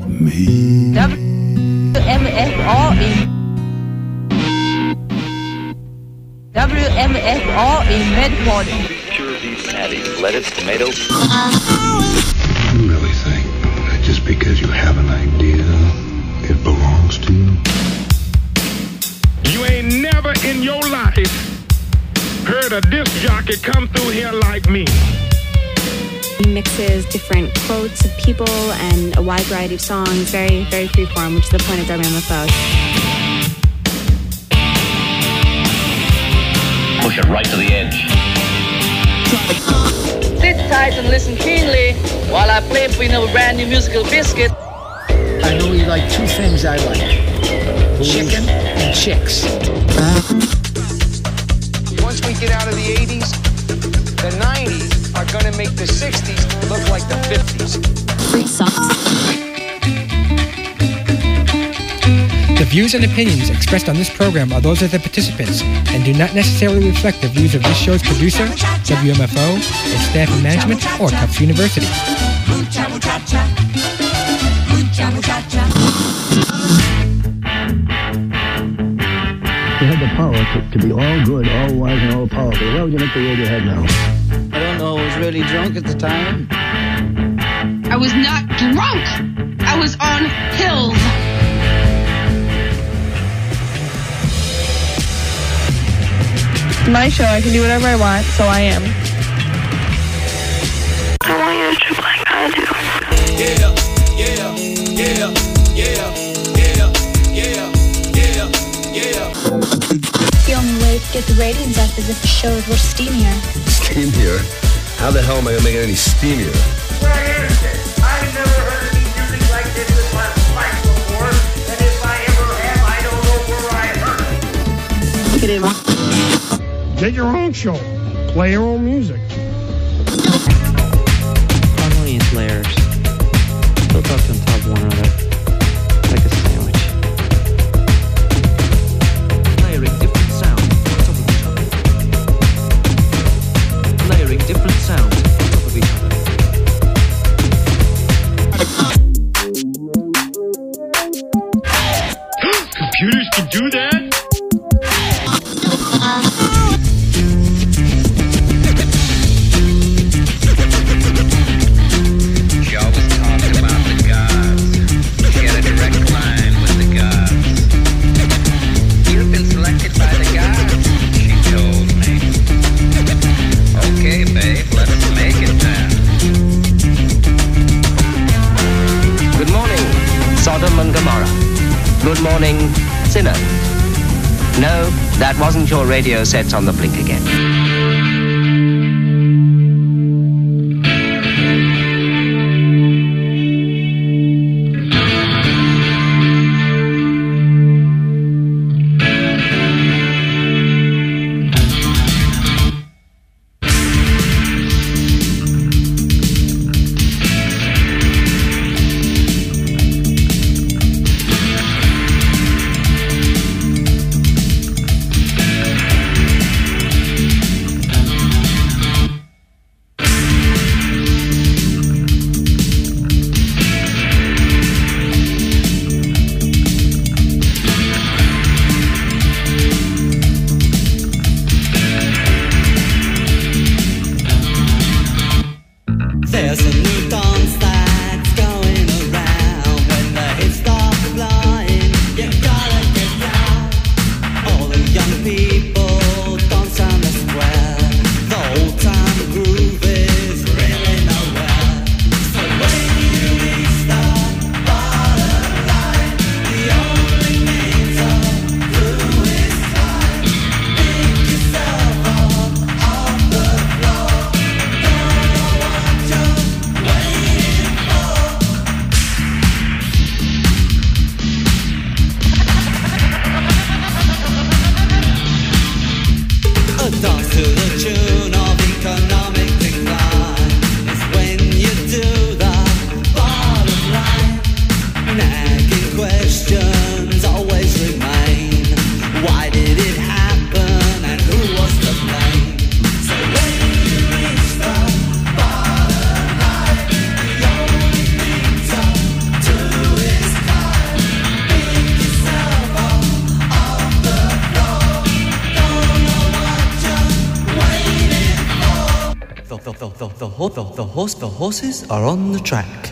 me. WMFR in Medford. Pure beef patty, lettuce, tomatoes. You really think that just because you have an idea, it belongs to you? You ain't never in your life heard a disc jockey come through here like me. He mixes different quotes of people and a wide variety of songs, very, very freeform, which is the point of WMFO. Push it right to the edge. Sit tight and listen keenly while I play for you a brand new musical biscuit. I know you like two things I like. Chicken and chicks. Once we get out of the 80s, the 90s are going to make the 60s look like the 50s. Free socks. The views and opinions expressed on this program are those of the participants and do not necessarily reflect the views of this show's producer, WMFO, its staff and management, or Tufts University. They had the power to be all good, all wise, and all powerful. Why would you make the Radiohead now? I don't know. I was really drunk at the time. I was not drunk. I was on pills. My show, I can do whatever I want, so I am. I want you to trip like I do. Yeah, yeah, yeah, yeah, yeah, yeah, yeah, yeah. The only way to get the ratings up is if the shows were steamier. Steamier? How the hell am I going to make it any steamier? Where is it? I've never heard any music like this in my life before, and if I ever have, I don't know where I heard it. Look at him. Get your own show. Play your own music. Harmonious layers. Built up on top of one another. Like a sandwich. Layering different sounds on top of each other. Layering different sounds on top of each other. Computers can do that? Sodom and Gomorrah. Good morning, sinner. No, that wasn't your radio sets on the blink again. The horses are on the track.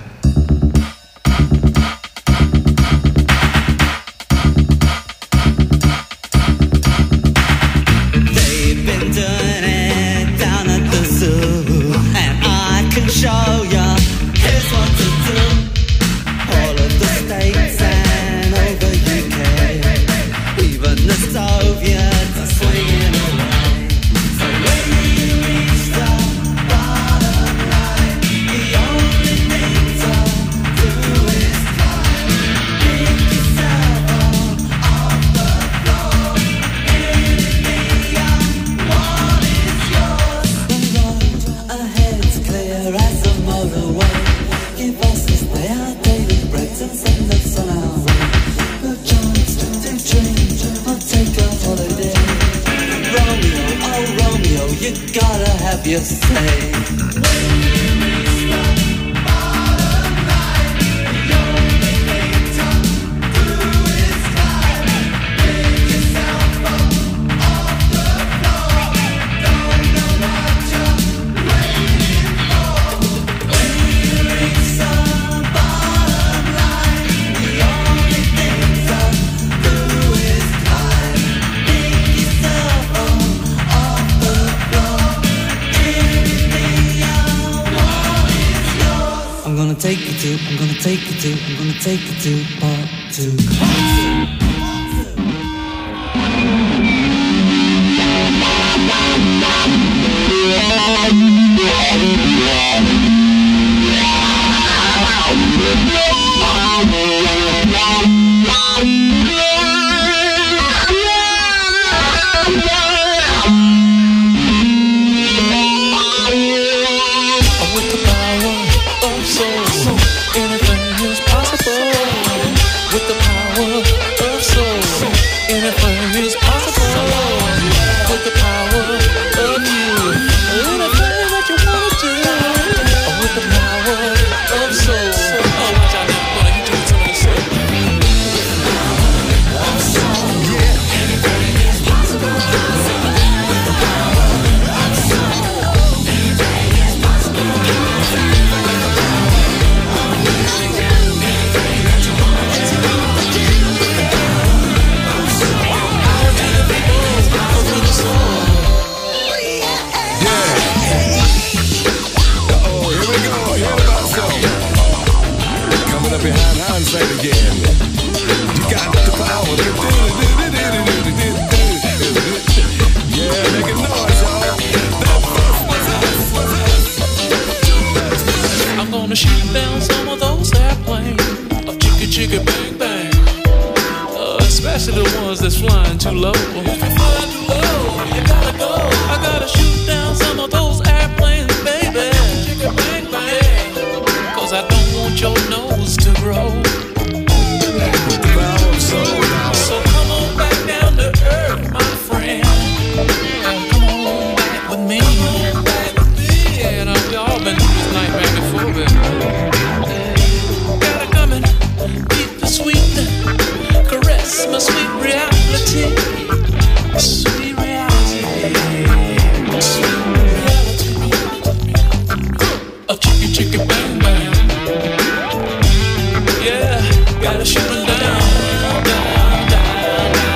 They've been doing it down at the zoo, and I can show ya. Here's what to do. All of the states and over UK, even the Soviets are swinging away. So when you reach the bottom line, the only thing to do is climb. Pick yourself up off the floor. Anything you want is yours. The road ahead's clear as a motorway. Give us this day our daily bread and send us on our way. The chance to dream or take a holiday. Romeo, oh Romeo, you gotta have your say. I'm gonna take you to part two. With the power of soul, anything is possible. With the power of soul, anything is possible. With the power of you, anything that you wanna do. With the power of soul. Oh, watch out now, I'm gonna hit you with some of this stuff. Yeah, anything is possible. With the power of soul, anything is possible. Behind hindsight again. You got the power. Yeah, make a noise, y'all. I'm gonna shoot down some of those airplanes of chicka chicka bang bang, especially the ones that's flying too low. If you're flying too low, you gotta go. I gotta shoot down some of those airplanes, baby. Chicka bang bang, 'cause I don't want your nose to grow. With the power of soul. So come on back down to earth, my friend. Come on back with me. Yeah, we all been through this nightmare before, baby. Gotta come and beat the sweet, caress my sweet reality. Sweet reality. Sweet reality. A chicky chicky bang bang. Yeah, gotta shoot 'em down, down, down, down.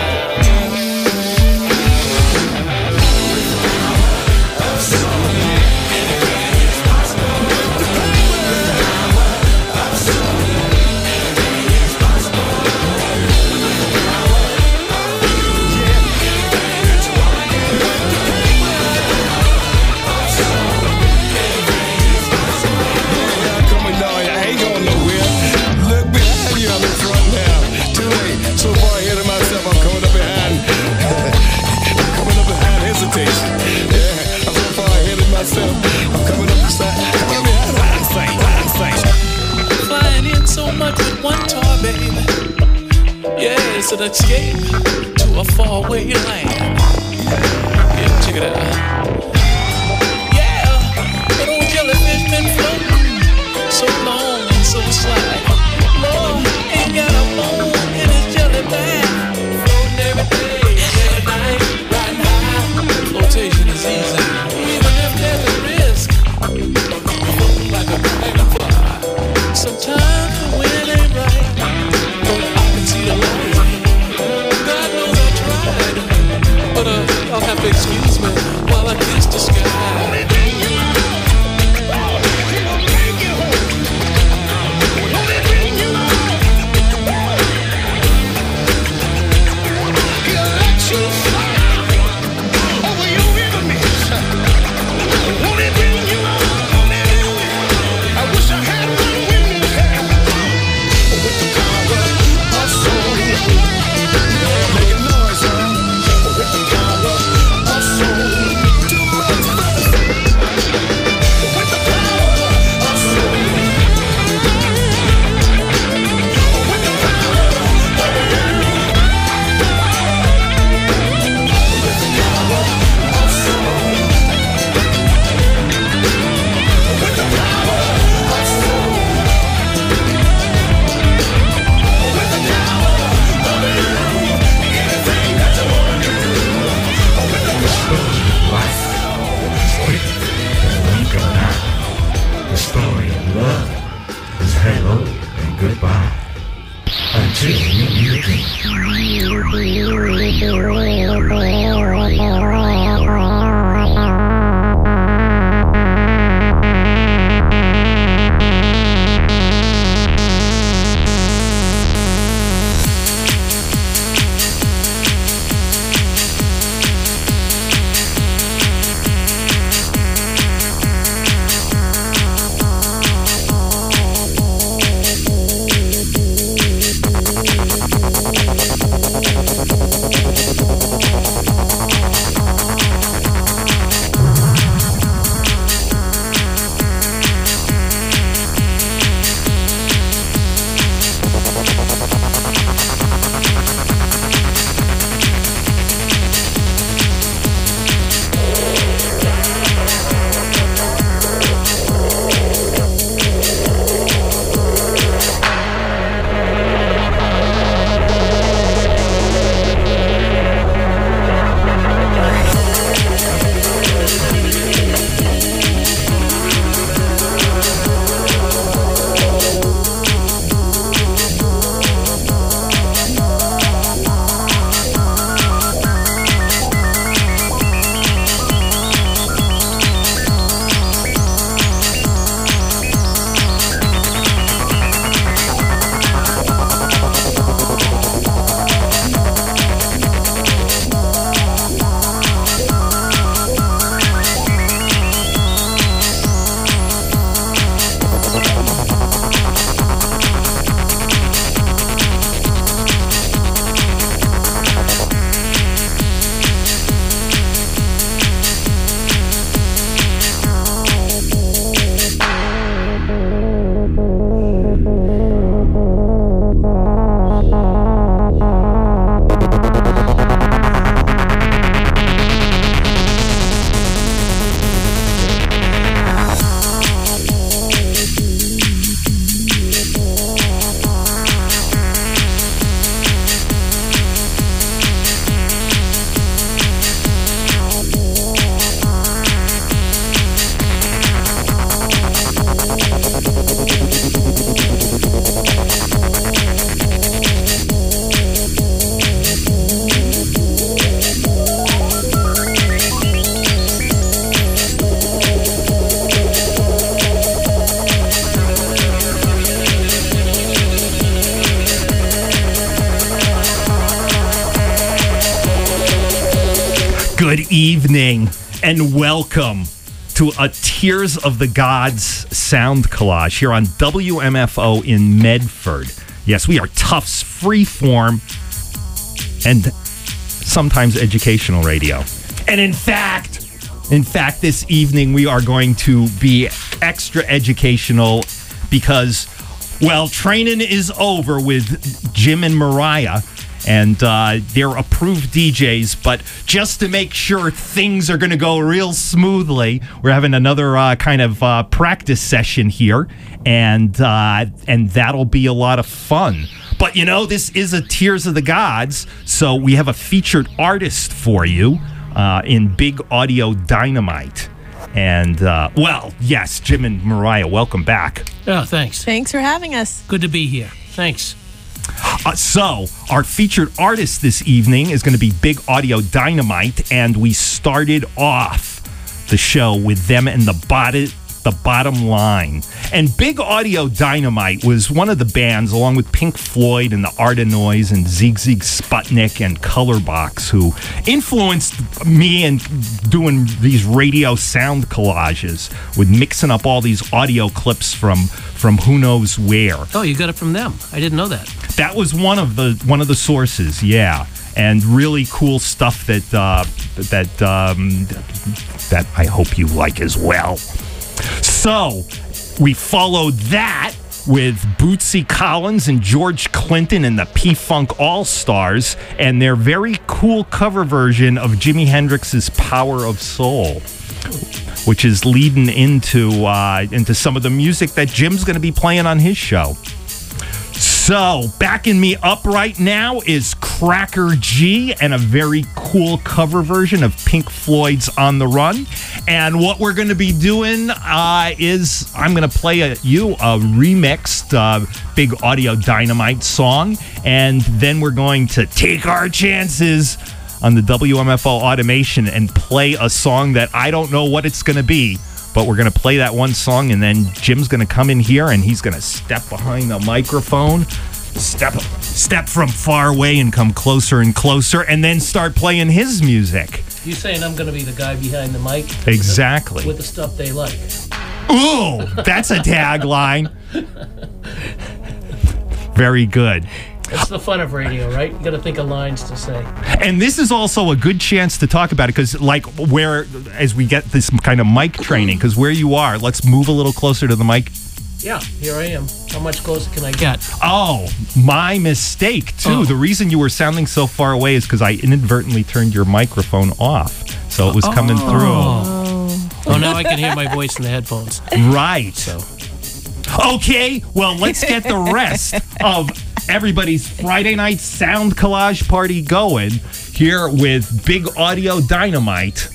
Flying in so much with one toy, baby. Yeah, it's an escape to a faraway land. Yeah, check it out. Yeah, that old jellyfish been floating so long and so sly. Lord, ain't got a bone in his jelly bag. Floating every day, every night, riding high. Flotation is easy, even if there's a risk. until you dream. Good evening and welcome to a Tears of the Gods sound collage here on WMFO in Medford. Yes, we are Tufts Freeform and sometimes educational radio. And in fact, this evening we are going to be extra educational because, well, training is over with Jim and Mariah. And they're approved DJs, but just to make sure things are going to go real smoothly, we're having another kind of practice session here, and that'll be a lot of fun. But, you know, this is a Tears of the Gods, so we have a featured artist for you in Big Audio Dynamite. And, well, yes, Jim and Mariah, welcome back. Oh, thanks. Thanks for having us. Good to be here. Thanks. So, our featured artist this evening is going to be Big Audio Dynamite, and we started off the show with them and the Bottom Line. And Big Audio Dynamite was one of the bands, along with Pink Floyd and the Art of Noise and Zig Zig Sputnik and Colorbox, who influenced me in doing these radio sound collages with mixing up all these audio clips from who knows where. Oh, you got it from them. I didn't know that. That was one of the sources, yeah, and really cool stuff that I hope you like as well. So we followed that with Bootsy Collins and George Clinton and the P-Funk All-Stars and their very cool cover version of Jimi Hendrix's Power of Soul, which is leading into some of the music that Jim's going to be playing on his show. So, backing me up right now is Cracker G and a very cool cover version of Pink Floyd's On the Run. And what we're going to be doing is I'm going to play you a remixed Big Audio Dynamite song, and then we're going to take our chances on the WMFO automation and play a song that I don't know what it's going to be. But we're going to play that one song, and then Jim's going to come in here, and he's going to step behind the microphone, step from far away and come closer and closer, and then start playing his music. You saying I'm going to be the guy behind the mic? Exactly. With the stuff they like. Ooh, that's a tagline. Very good. That's the fun of radio, right? You got to think of lines to say. And this is also a good chance to talk about it, because as we get this kind of mic training, because where you are, let's move a little closer to the mic. Yeah, here I am. How much closer can I get? Oh, my mistake, too. The reason you were sounding so far away is because I inadvertently turned your microphone off, so it was coming through. Oh, now I can hear my voice in the headphones. Right. So. Okay, well, let's get the rest of everybody's Friday night sound collage party going here with Big Audio Dynamite.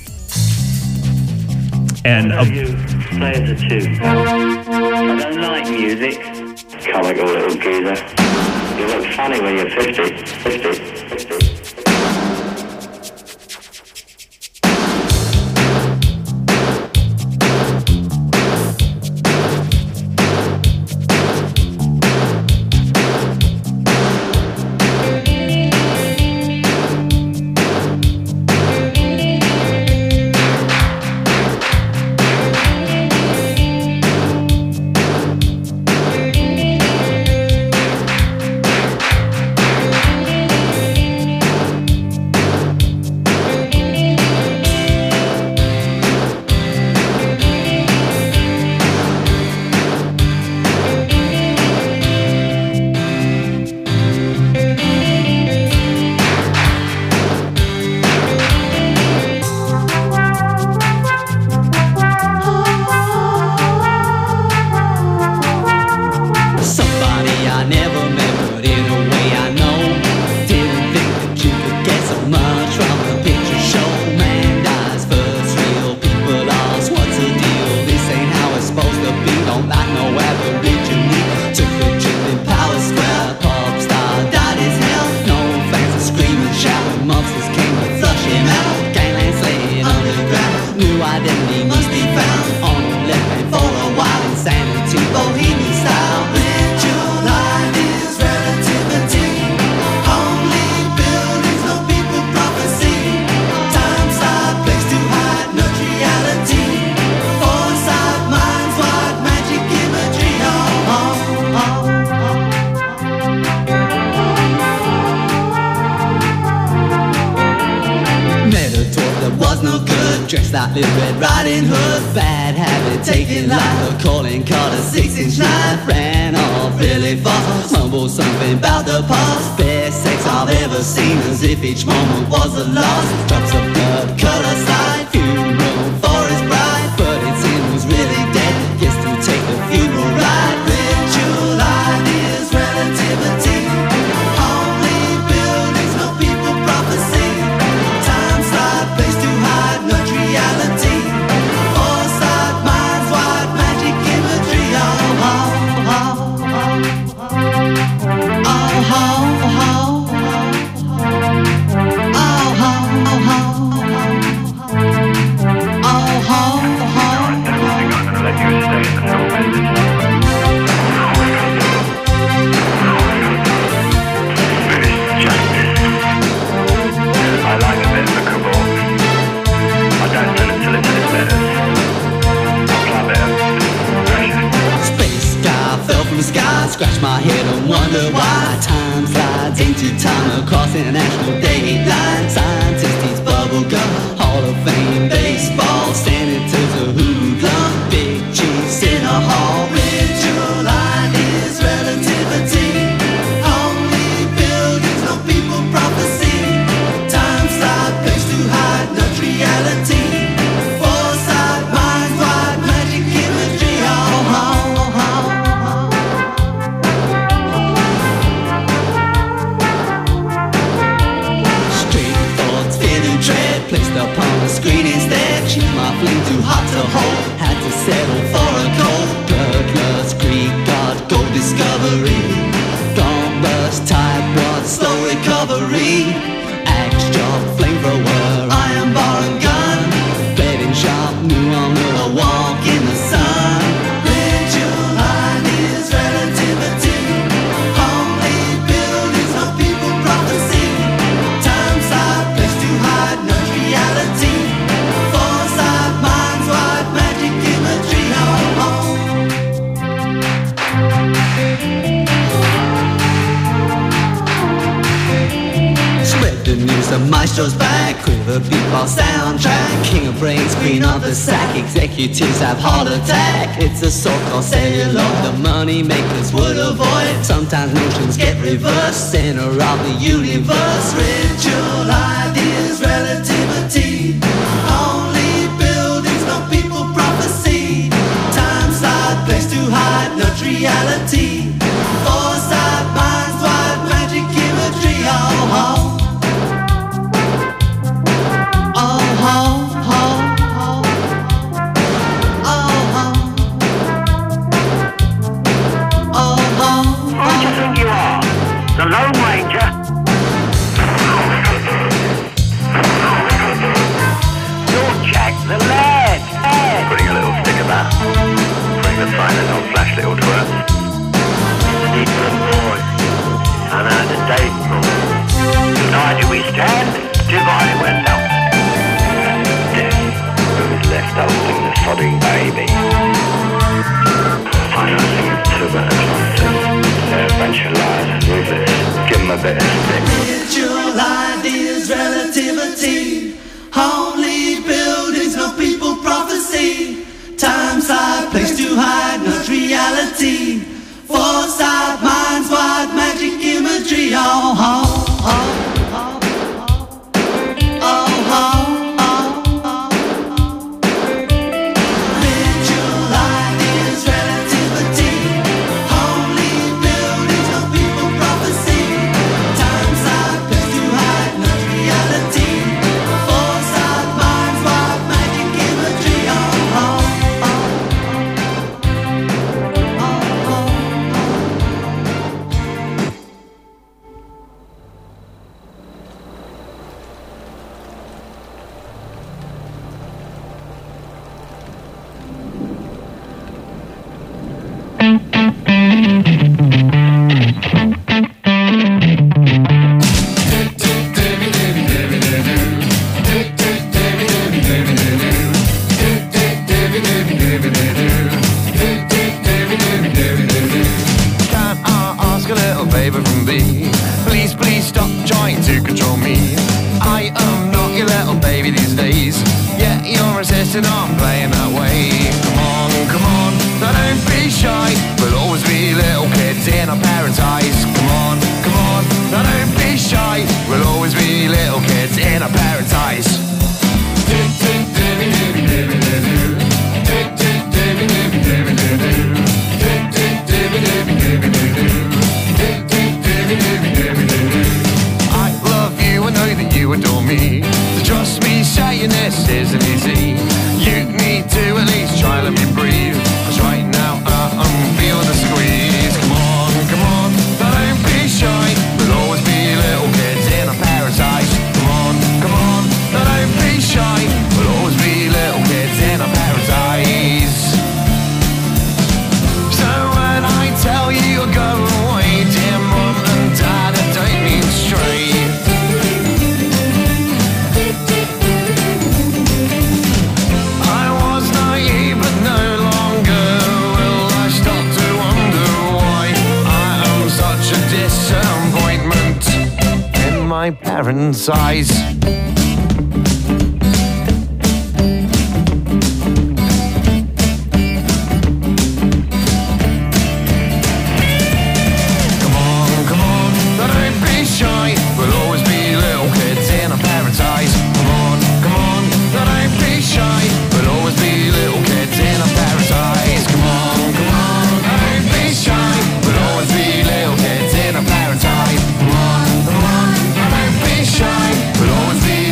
And you play as a tune. I don't like music. Comical little geezer. You look funny when you're 50. Dressed like Little Red Riding Hood, bad habit, taking life, calling card a 6-inch knife, ran off really fast, mumbled something about the past, best sex I've ever seen, as if each moment was a loss, drops of blood, colour slide, funeral for his bride, but it seemed was really dead, gets to take the funeral ride, ritual ideas, relativity, only buildings, no people, prophecy, time slide, place to hide, no reality, foresight, minds wide, magic imagery, I like a bit of a cabal. I don't tell it till it's better. I'll play a bit of Space guy fell from the sky, scratch my head and wonder why. Time slides into time across international date line. Scientists eats bubble gum, Hall of Fame baseball, senators a hoodlum, big cheese in a hall. Ritual ideas, relativity, only buildings, no people, prophecy, time slide, place to hide, not reality, foresight, mind wide, magic imagery, the news, the maestro's back. Quiver beatball soundtrack. King of brains, queen of the sack. Executives have heart attack. It's a so-called celluloid the money makers would avoid. Sometimes notions get reversed. Center of the universe. Ritual ideas, relativity. Only buildings, no people, prophecy. Time, side, place to hide, not reality. Foresight, minds wide, magic imagery. Oh, oh. The Lone Ranger. You're Jack the Lad. Putting a little stick of that. Putting the silent on flash little twerp. Different boy. And out the date from. United we stand, divided we're not. Who's left holding the sodding baby? Financing of tuberculosis. They're a bunch of liars and ruthless. Give them a bit of stick. Ritual ideas, relativity. Only buildings, no people, prophecy. Time, side, place to hide, not reality. Foresight, minds wide, magic imagery. Oh, oh, oh. Size. We'll always be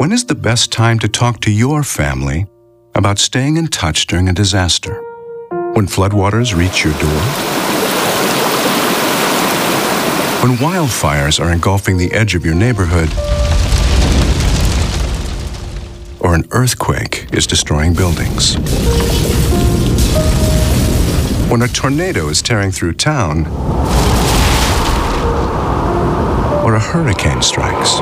When is the best time to talk to your family about staying in touch during a disaster? When floodwaters reach your door? When wildfires are engulfing the edge of your neighborhood? Or an earthquake is destroying buildings? When a tornado is tearing through town? Or a hurricane strikes?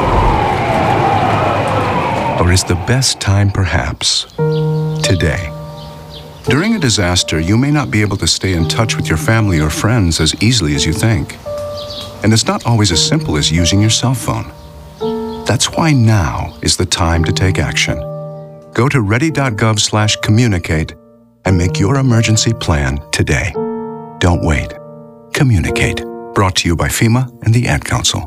Or is the best time perhaps today? During a disaster, you may not be able to stay in touch with your family or friends as easily as you think. And it's not always as simple as using your cell phone. That's why now is the time to take action. Go to ready.gov/communicate and make your emergency plan today. Don't wait. Communicate. Brought to you by FEMA and the Ad Council.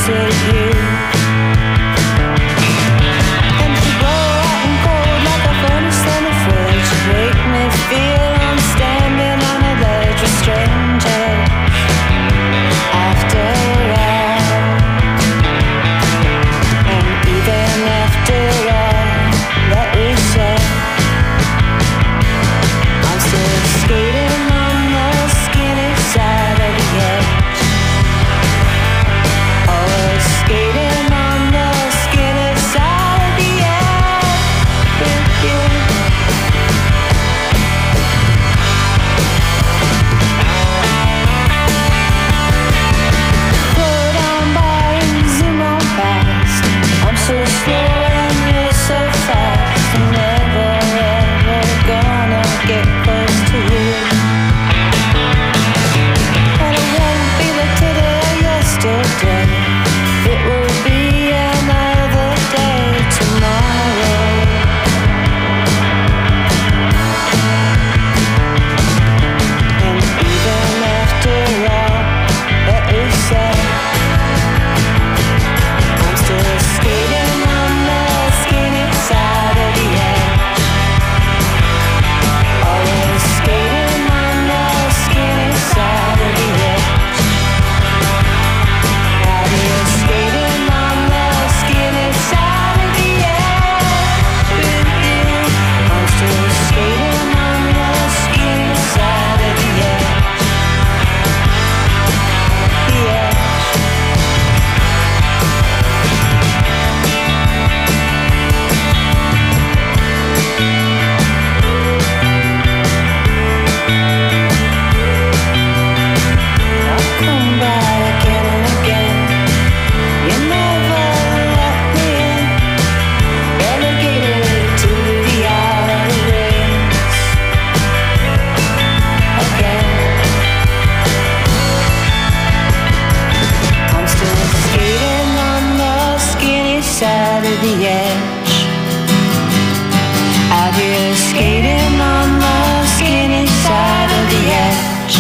closer to you. And you blow hot and cold like a furnace on the fridge. You make me feel I'm standing on a ledge with strangers. After all, and even after all that we said, I'm still skating on the skinny side of the edge. Always skating on the skinny side of the edge with you. Put on by and zoom on fast. I'm so slow and you're so fast. I'm never ever gonna get close to you. And it won't be like today or yesterday. It will be another day tomorrow. And even after all that we said, I'm still skating on the skinny side of the edge. Always skating on the skinny side of the edge. Out here skating on the skinny side of the edge with you. I'm still skating on the skinny side of the edge. The edge. I'll come back again and again. You never let me in. Relegated to the outer rings again. I'm still skating on the skinny side of the edge. Out here skating on the skinny side of the edge.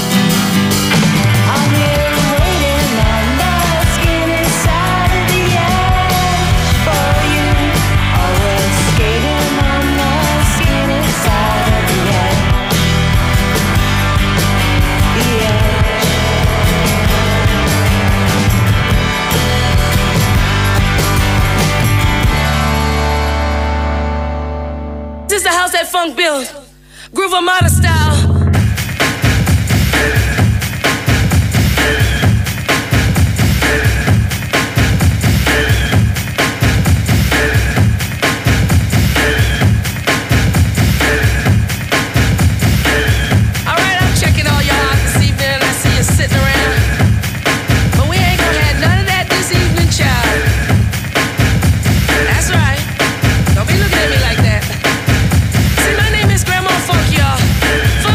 I'm here waiting on the skinny side of the edge for you. Always skating on the skinny side of the edge. The edge. This is the house that funk built. Groove Armada style. Alright, I'm checking all y'all out this evening. I see you sitting around. But we ain't gonna have none of that this evening, child. That's right. Don't be looking at me like that. See, my name is Grandma Funk, y'all.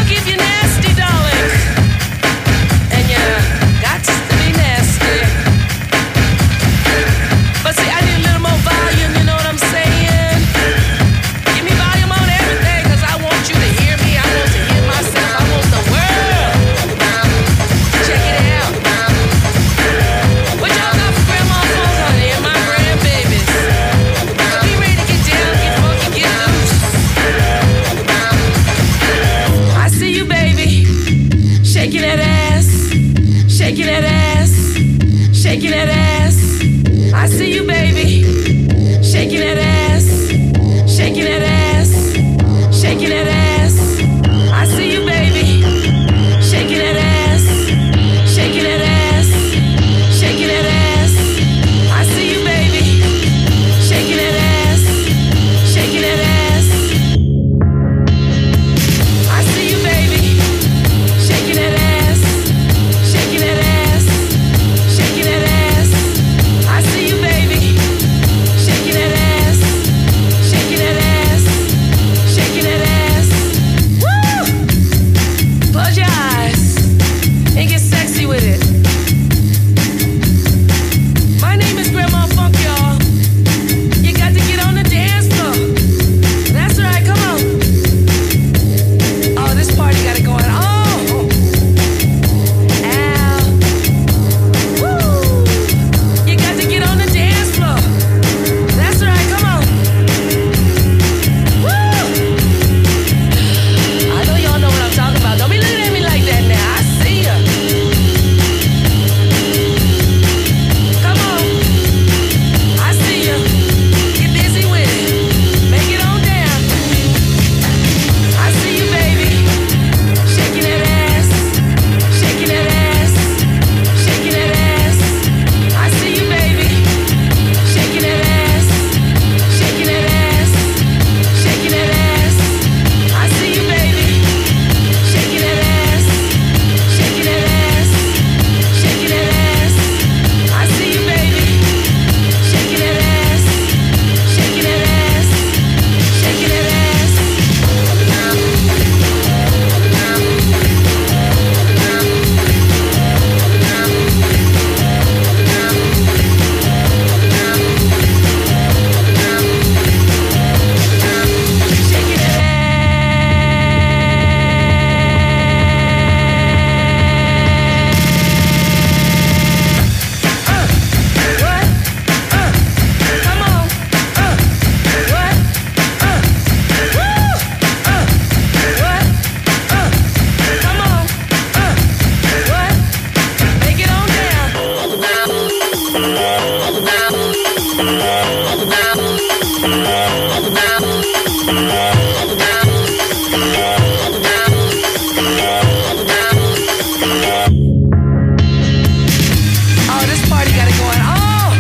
Oh, this party got it going. Oh!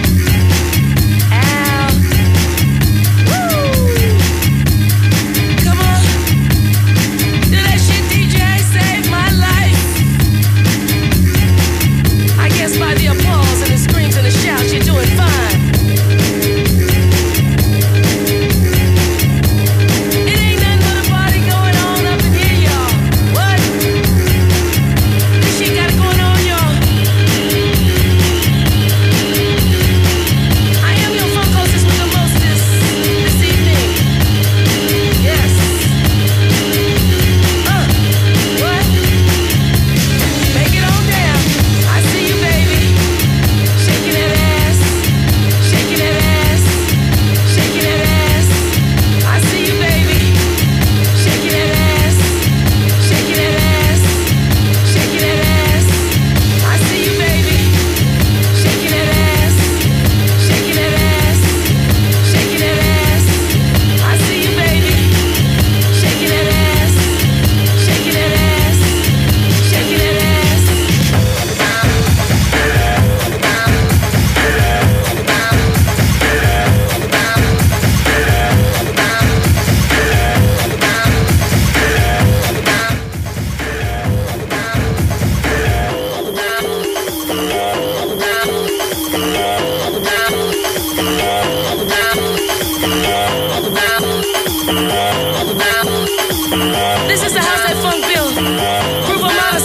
Ow. Woo! Come on. Do that shit, DJ. Save my life. I guess by the applause and the screams and the shouts, you're doing fine. It ain't nothing but a party going on up in here, y'all. What? This shit got it going on, y'all. I am your funk hostess with the mostest this evening. Yes. What? Make it on down. I see you, baby. Shaking that ass. Shaking that ass. Shaking that ass. I see you, baby. Shaking that ass. Shaking that ass. Shaking that ass. I see you, baby. Shaking that ass. Shaking that ass. Shaking that ass. I see you, baby. Shaking that ass. Shaking that ass. Shaking that ass. This is the house that funk built. Groove Armada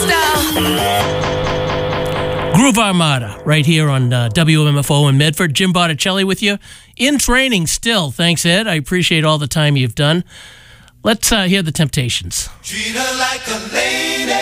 style. Groove Armada, right here on WMFO in Medford. Jim Botticelli with you. In training still. Thanks, Ed. I appreciate all the time you've done. Let's hear the Temptations. Treat her like a lady.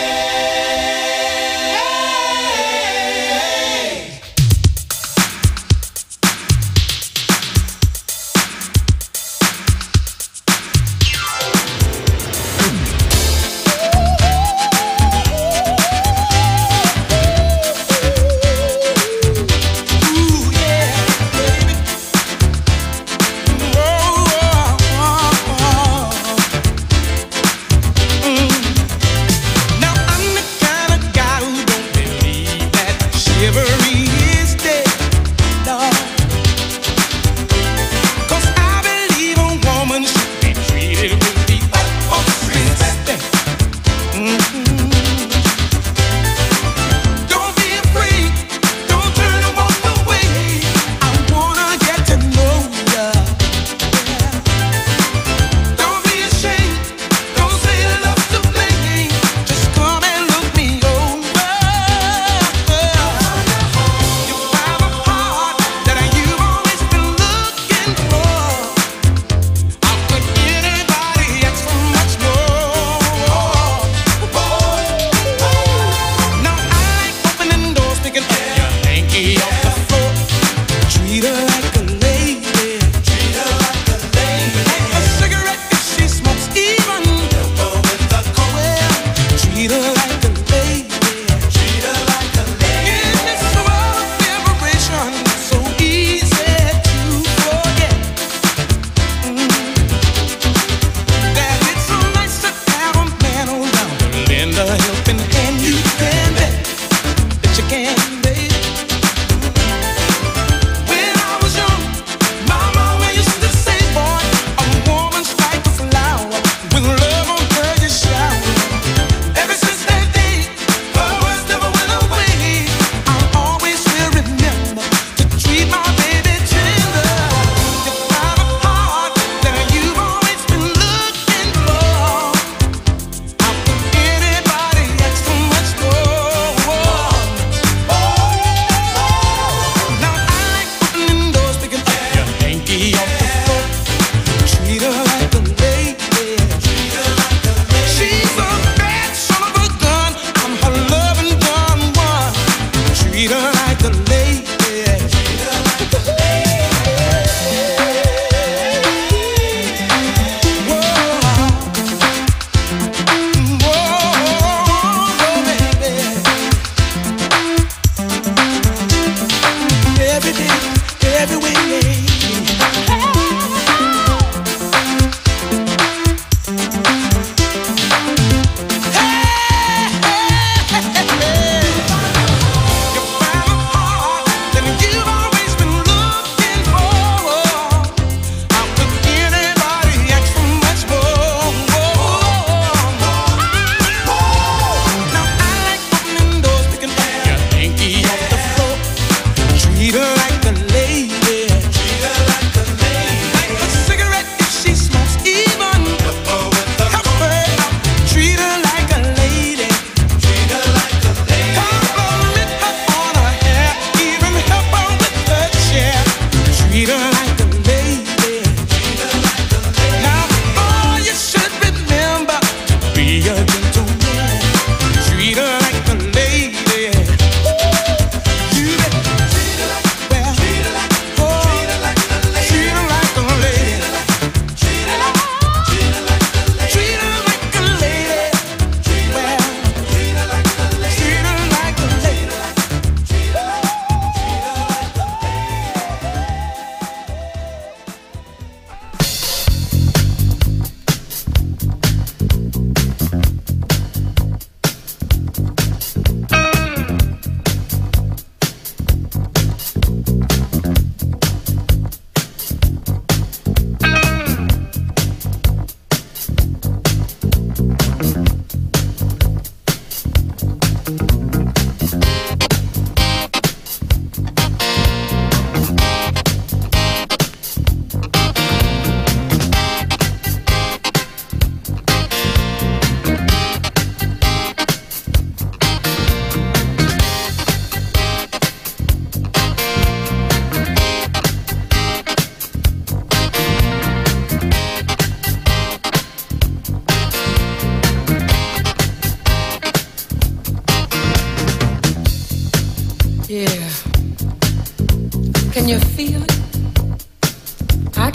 Now I'm the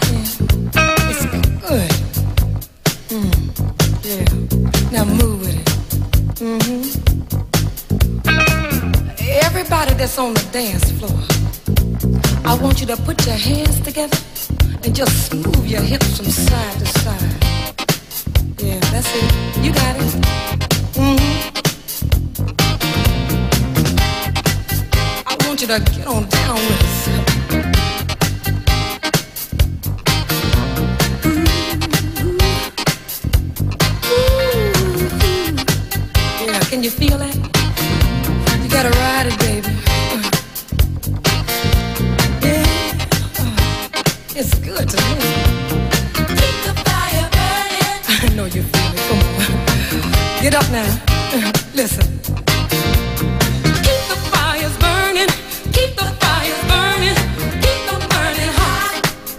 It's good. Yeah. Now move with it. Everybody that's on the dance floor, I want you to put your hands together and just move your hips from side to side. Yeah, that's it. You got it. I want you to get on down with us. Yeah, can you feel that? You gotta ride it, baby. Yeah, it's good to me. Keep the fire burning. I know you feel it. Come on, get up now. Listen. Keep the fires burning. Keep the fires burning. Keep them burning hot.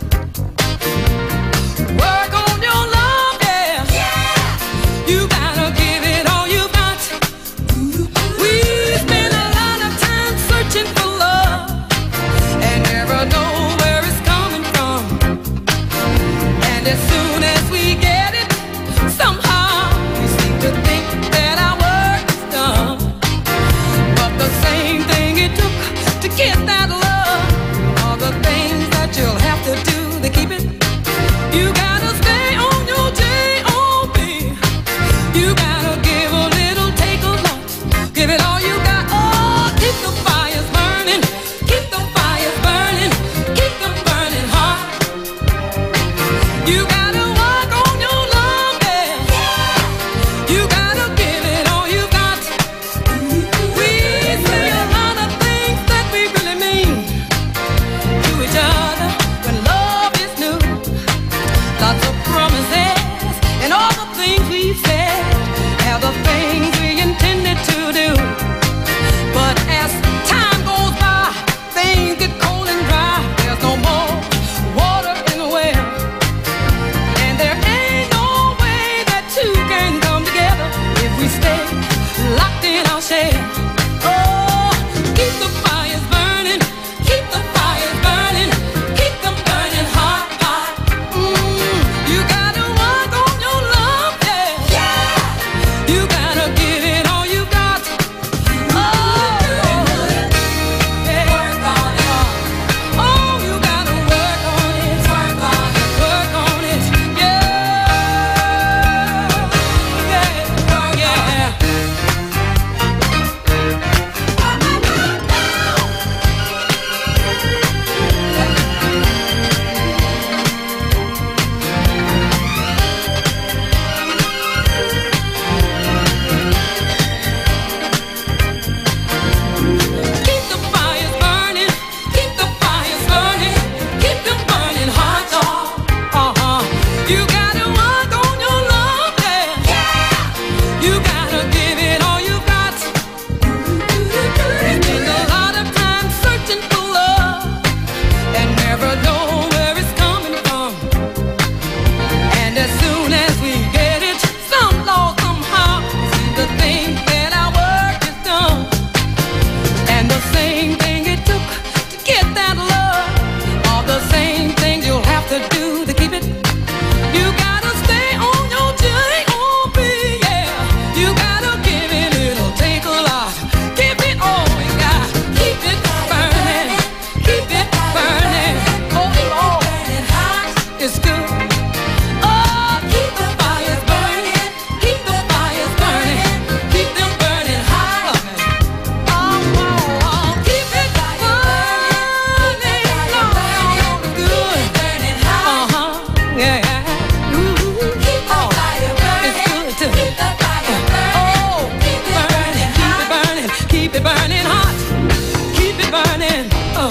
Work on your love, yeah. You gotta give it all you got. We spend a lot of time searching for love and never know where it's coming from. And as soon as we get it, somehow we seem to think that our work is done. But the same thing it took to get that love, all the things that you'll have to do to keep it. You gotta stay on your J.O.B. You gotta give a little, take a lot. Give it all you got. Oh, keep the fires burning. Keep the fires burning. Keep them burning hot. You gotta work on your love, yeah. You gotta give it all you got. We say a lot of things that we really mean to each other when love is new. Lots of promises and all the things we've said are the things we intended to do. But as time goes by, things get cold and dry. There's no more water in the well, and there ain't no way that two can come together if we stay locked in our shell. Oh, keep the fires burning. Keep the fires burning. Keep them burning hot, hot. You gotta work on your love, yeah. You gotta give it all you got. Oh, yeah. Work on it. Oh, you gotta work on it. Work on it. Work on it. Yeah. Yeah. Yeah. Keep the fires burning. Keep the fires burning. Keep them burning hot. You gotta work on your love, yeah. You gotta give it all you got. Spend a lot of time searching for love and never know where it's coming from. And as soon as we get it, somehow we seem to think that our work is done. And the same thing it took to get that love, all the same things you'll have to do to keep it. You gotta stay on your J.O.B. Yeah. You gotta give it, it'll take a lot. Give it all you got. Keep it burning. Keep it burning. Oh, Lord, it's good. Oh, keep the fires burning. Keep the fires burning. Keep them burning hot. Oh, keep it burning. Lord, good. Yeah. Keep the fire burning. It's good too. Keep the fire burning. Oh, keep it burning. Keep it burning. Keep it burning hot. Keep it burning.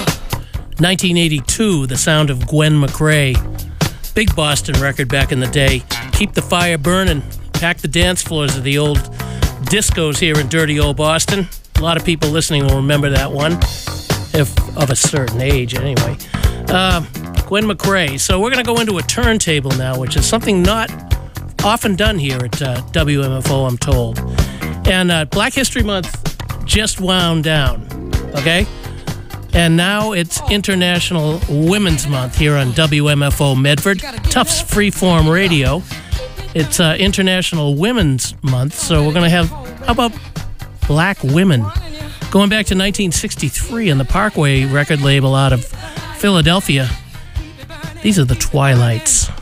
1982, the sound of Gwen McCrae. Big Boston record back in the day. Keep the fire burning. Pack the dance floors of the old discos here in dirty old Boston. A lot of people listening will remember that one, if of a certain age anyway. Gwen McCrae. So we're going to go into a turntable now, which is something not often done here at WMFO, I'm told. And Black History Month just wound down, okay? And now it's International Women's Month here on WMFO Medford, Tufts Freeform Radio. It's International Women's Month, so we're going to have, how about Black Women? Going back to 1963 on the Parkway record label out of Philadelphia. These are the Twilights.